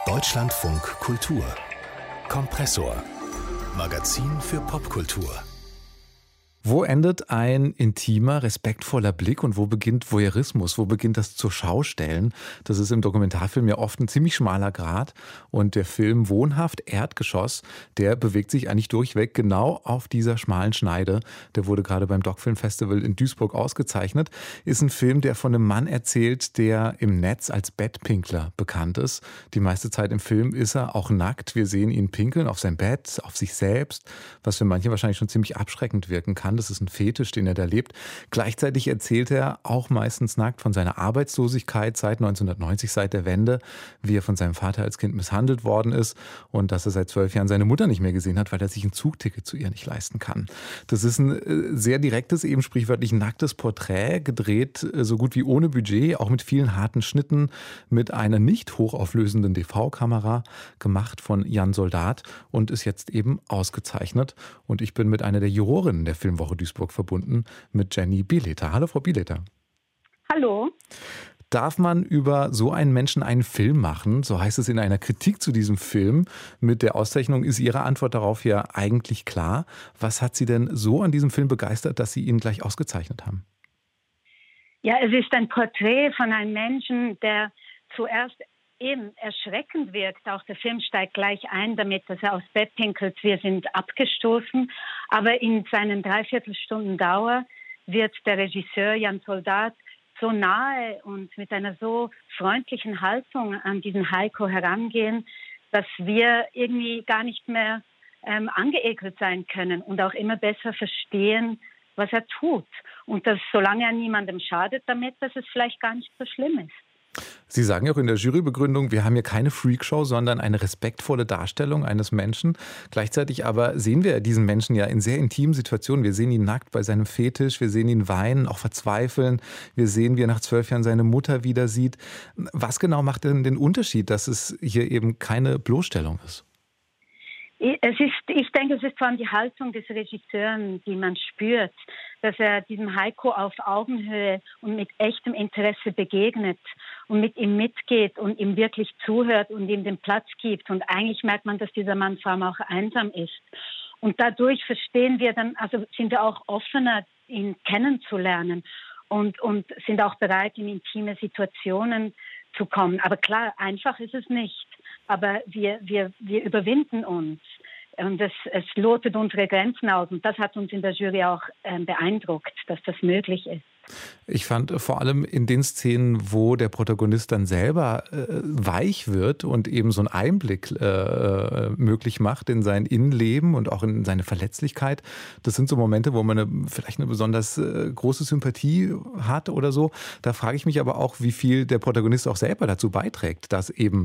Deutschlandfunk Kultur Kompressor. Magazin für Popkultur. Wo endet ein intimer, respektvoller Blick und wo beginnt Voyeurismus? Wo beginnt das Zur-Schau-Stellen? Das ist im Dokumentarfilm ja oft ein ziemlich schmaler Grat. Und der Film Wohnhaft, Erdgeschoss, der bewegt sich eigentlich durchweg genau auf dieser schmalen Schneide. Der wurde gerade beim Doc-Film-Festival in Duisburg ausgezeichnet. Ist ein Film, der von einem Mann erzählt, der im Netz als Bettpinkler bekannt ist. Die meiste Zeit im Film ist er auch nackt. Wir sehen ihn pinkeln auf sein Bett, auf sich selbst, was für manche wahrscheinlich schon ziemlich abschreckend wirken kann. Das ist ein Fetisch, den er da lebt. Gleichzeitig erzählt er auch meistens nackt von seiner Arbeitslosigkeit seit 1990, seit der Wende, wie er von seinem Vater als Kind misshandelt worden ist und dass er seit 12 Jahren seine Mutter nicht mehr gesehen hat, weil er sich ein Zugticket zu ihr nicht leisten kann. Das ist ein sehr direktes, eben sprichwörtlich nacktes Porträt, gedreht so gut wie ohne Budget, auch mit vielen harten Schnitten, mit einer nicht hochauflösenden DV-Kamera, gemacht von Jan Soldat und ist jetzt eben ausgezeichnet. Und ich bin mit einer der Jurorinnen der Filmwoche Duisburg verbunden, mit Jenny Bieleter. Hallo Frau Bieleter. Hallo. Darf man über so einen Menschen einen Film machen? So heißt es in einer Kritik zu diesem Film. Mit der Auszeichnung ist Ihre Antwort darauf ja eigentlich klar. Was hat Sie denn so an diesem Film begeistert, dass Sie ihn gleich ausgezeichnet haben? Ja, es ist ein Porträt von einem Menschen, der zuerst eben erschreckend wirkt. Auch der Film steigt gleich ein damit, dass er aufs Bett pinkelt. Wir sind abgestoßen. Aber in seinen 3/4 Stunden Dauer wird der Regisseur Jan Soldat so nahe und mit einer so freundlichen Haltung an diesen Heiko herangehen, dass wir irgendwie gar nicht mehr angeekelt sein können und auch immer besser verstehen, was er tut. Und dass, solange er niemandem schadet damit, dass es vielleicht gar nicht so schlimm ist. Sie sagen ja auch in der Jurybegründung, wir haben hier keine Freakshow, sondern eine respektvolle Darstellung eines Menschen. Gleichzeitig aber sehen wir diesen Menschen ja in sehr intimen Situationen. Wir sehen ihn nackt bei seinem Fetisch, wir sehen ihn weinen, auch verzweifeln. Wir sehen, wie er nach 12 Jahren seine Mutter wieder sieht. Was genau macht denn den Unterschied, dass es hier eben keine Bloßstellung ist? Ich denke, es ist vor allem die Haltung des Regisseurs, die man spürt, dass er diesem Heiko auf Augenhöhe und mit echtem Interesse begegnet und mit ihm mitgeht und ihm wirklich zuhört und ihm den Platz gibt. Und eigentlich merkt man, dass dieser Mann vor allem auch einsam ist. Und dadurch verstehen wir dann, also sind wir auch offener, ihn kennenzulernen und sind auch bereit, in intime Situationen zu kommen. Aber klar, einfach ist es nicht. Aber wir überwinden uns und es lotet unsere Grenzen aus. Und das hat uns in der Jury auch beeindruckt, dass das möglich ist. Ich fand vor allem in den Szenen, wo der Protagonist dann selber weich wird und eben so einen Einblick möglich macht in sein Innenleben und auch in seine Verletzlichkeit. Das sind so Momente, wo man vielleicht eine besonders große Sympathie hat oder so. Da frage ich mich aber auch, wie viel der Protagonist auch selber dazu beiträgt, dass eben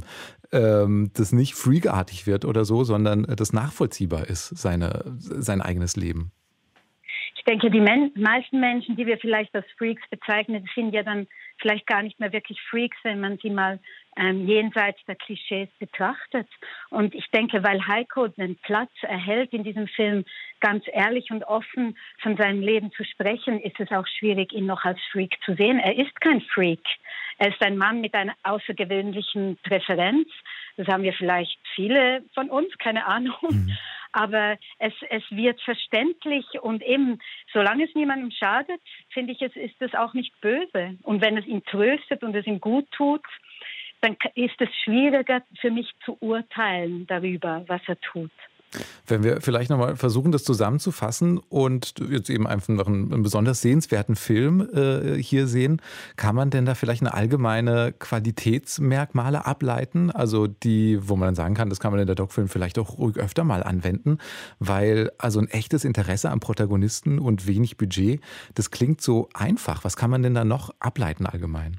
das nicht freakartig wird oder so, sondern das nachvollziehbar ist, sein eigenes Leben. Ich denke, die meisten Menschen, die wir vielleicht als Freaks bezeichnen, sind ja dann vielleicht gar nicht mehr wirklich Freaks, wenn man sie mal jenseits der Klischees betrachtet. Und ich denke, weil Heiko den Platz erhält, in diesem Film ganz ehrlich und offen von seinem Leben zu sprechen, ist es auch schwierig, ihn noch als Freak zu sehen. Er ist kein Freak. Er ist ein Mann mit einer außergewöhnlichen Präferenz. Das haben wir vielleicht viele von uns, keine Ahnung. Mhm. Aber es wird verständlich und eben, solange es niemandem schadet, finde ich, ist es auch nicht böse. Und wenn es ihn tröstet und es ihm gut tut, dann ist es schwieriger für mich zu urteilen darüber, was er tut. Wenn wir vielleicht nochmal versuchen, das zusammenzufassen und jetzt eben einfach noch einen besonders sehenswerten Film hier sehen, kann man denn da vielleicht eine allgemeine Qualitätsmerkmale ableiten? Also wo man dann sagen kann, das kann man in der Doc-Film vielleicht auch ruhig öfter mal anwenden, weil also ein echtes Interesse am Protagonisten und wenig Budget, das klingt so einfach. Was kann man denn da noch ableiten allgemein?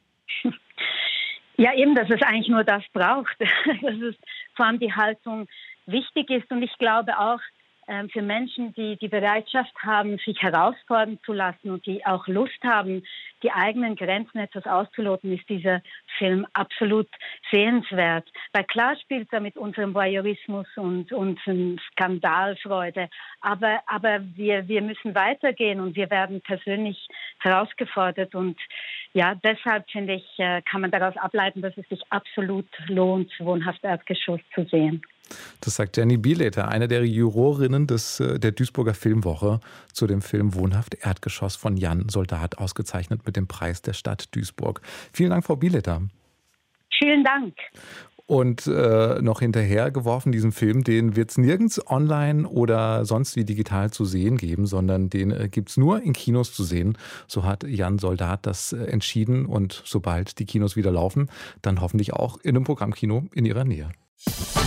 Ja, eben, dass es eigentlich nur das braucht. Dass es vor allem die Haltung wichtig ist. Und ich glaube auch für Menschen, die die Bereitschaft haben, sich herausfordern zu lassen und die auch Lust haben, die eigenen Grenzen etwas auszuloten, ist dieser Film absolut sehenswert. Weil klar spielt er mit unserem Voyeurismus und unserem Skandalfreude. Aber wir müssen weitergehen und wir werden persönlich herausgefordert. Und ja, deshalb finde ich, kann man daraus ableiten, dass es sich absolut lohnt, Wohnhaft Erdgeschoss zu sehen. Das sagt Jenny Bieläter, eine der Jurorinnen der Duisburger Filmwoche zu dem Film Wohnhaft Erdgeschoss von Jan Soldat, ausgezeichnet mit dem Preis der Stadt Duisburg. Vielen Dank, Frau Bieläter. Vielen Dank. Und noch hinterhergeworfen, diesen Film, den wird es nirgends online oder sonst wie digital zu sehen geben, sondern den gibt es nur in Kinos zu sehen. So hat Jan Soldat das entschieden. Und sobald die Kinos wieder laufen, dann hoffentlich auch in einem Programmkino in Ihrer Nähe.